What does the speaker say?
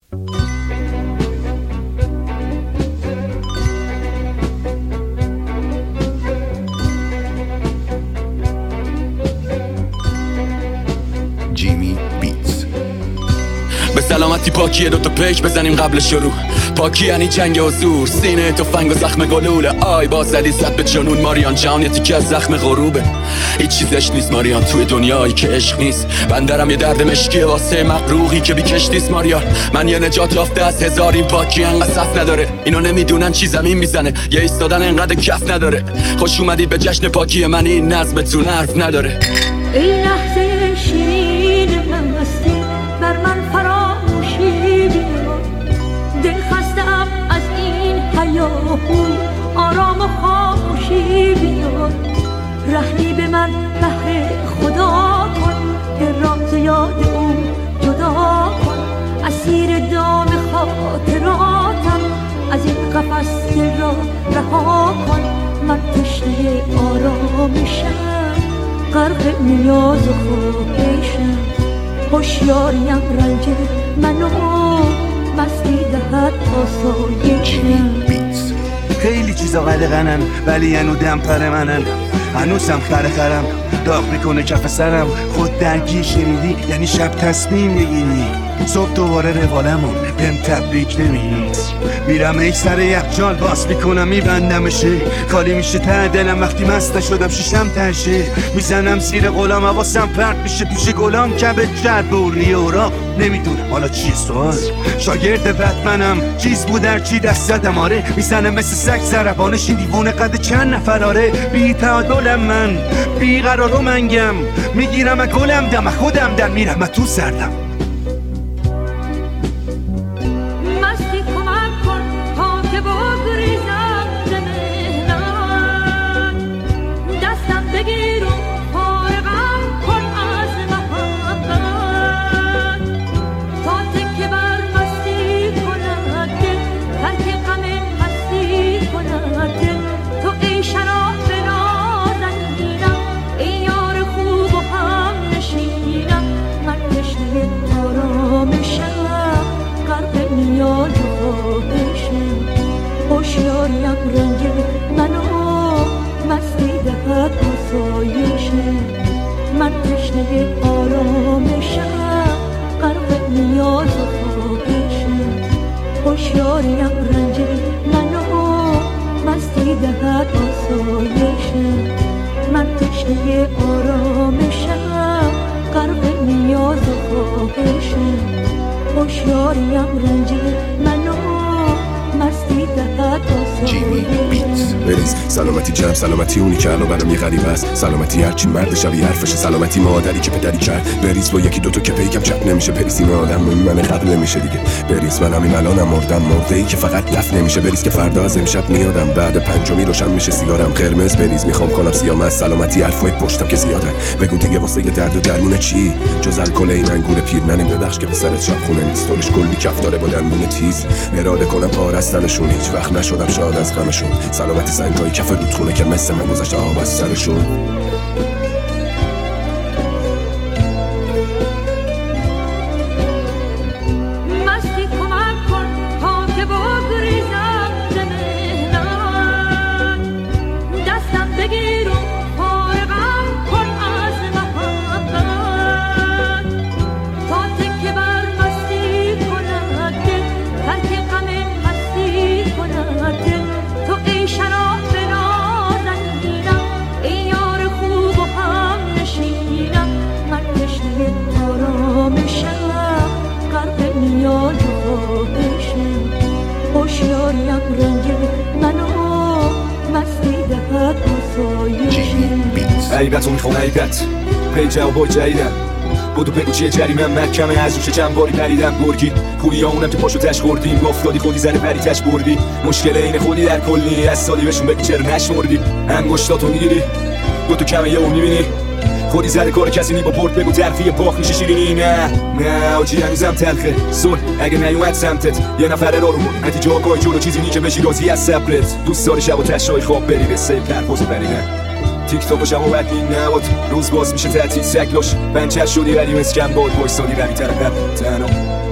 جیمی بیتز. به سلامتی پاکیه دوتا پیک بزنیم قبل شروع. پاکی یعنی جنگ حضور، سینه تفنگ و زخم گلوله. آی با زدی زد به جنون ماریان جان، یه تیکه از زخم غروبه. هیچ چیزش نیست ماریان توی دنیایی که عشق نیست. بندرم یه درد مشکیه واسه مقروقی که بیکش نیست ماریان. من یه نجات یافته از هزار، این پاکی انقدر صف نداره. اینو نمیدونن چی زمین میزنه، یه ایستادن انقدر کف نداره. خوش اومدید به جشن پاکی من، این نظمتون حرف نداره. ای لحظه شیرین مستی بر من فراموشی بیار. دل خستم از این هیاهو، آرام و خاموشی بیار. رحمی به من بهر خدا کن، دل را ز یاد او جدا کن. اسیر دام خاطراتم، از این قفس دل را رها کن. من تشنه آرامشم، غرق نیاز و خواهشم. هوشیاریم رنج منو، مستی دهد آسایشم. خیلی چیزا قلقنن ولی هنو دم پر منن. هنوزم خرم داغ میکنه کف سرم. خود درگیر شنیدی یعنی شب تصمیم میگیری. صبح دوباره روالمون بهم تبریک نمیگی. میرم ای سر یخچال باز میکنم میبندمشه. خالی میشه ته دلم وقتی مست شدم شیشم تشه. میزنم زیر غلام حواسم پرت میشه پیش گلام. کبد شد بوری اوراق نمیدونم حالا چیه سوال. شاگرد بتمنم چیز بود در چی دست زدم. آره میزنم مثل سگ زربانش این دیوونه قد چند نفراره. بی تعادلم من بی قرار و منگم. میگیرم گلم دم خودم در میرم تو سردم. هوشیاریم رنج منو، مستی دهد آسایشم. من تشنه آرامشم، غرق نیاز و خواهشم. هوشیاریم رنج منو، مستی دهد آسایشم. من تشنه آرامشم، غرق نیاز و خواهشم. هوشیاریم رنج منو، مستی دهد جیمی بیتز. بریز سلامتی جمع، سلامتی اونی که الان برام یه غریبه است. سلامتی هرچی مرد شبیه حرفشه. سلامتی مادری که پدری کرد. بریز با یکی دوتا که پیکم چپ نمیشه. بریز این آدم من قبل نمیشه دیگه. بریز من همین الانم مردم، مرده ای که فقط دفن نمیشه. بریز که فردا از امشب میادم، بعد پنجمی روشن میشه سیگارم قرمز. بریز میخوام کنم سیام از سلامتی حرفای پشتم که زیادن. بگو دیگه واسه یه درد و درمون چی؟ جز الکل این انگور پیر ننیم. ببخش که پسرت شب خونه نیست. دلش کلی کف داره با دندون تیز. اراده کنم پارستنشون، هیچ وقت نشدم شاد از غمشون. سلامتی سنگای کف رودخونه که مثل من گذشت آب از سرشون. هوشیاریم رنج منو، مستی دهد آسایشم. عیبت رو میخوام عیبت پی جواب جدیدم. بودو بگو چیه جریمم محکمه از روش چند باری پریدم. گرگی خوبی اونم که پاشو تش خوردیم. افتادی خودی زره پری تش بردی. مشکل اینه خودی در کلی از سالی بهشون بگی چرا نشمردی. انگشتاتو میگیری دوتو کمه یه اون میبینی. خودی زده کار کسی نی با پورت بگو ترفیه باخ میشه شیرینی. نه آجی هنوزم تلخه سون اگه نیومد سمتت. یه نفره رو نتیجه آقای جلو چیزی نی که بشی راضی از صبرت. دوست داری شب و تشای خواب بری به سیب پرپوز بری. نه تیک تاک و شب و بدین نباد. روز باز میشه تعطیل سگلاش بنچه شدی ولی مسکن باد. وایستادی روی طرف تنها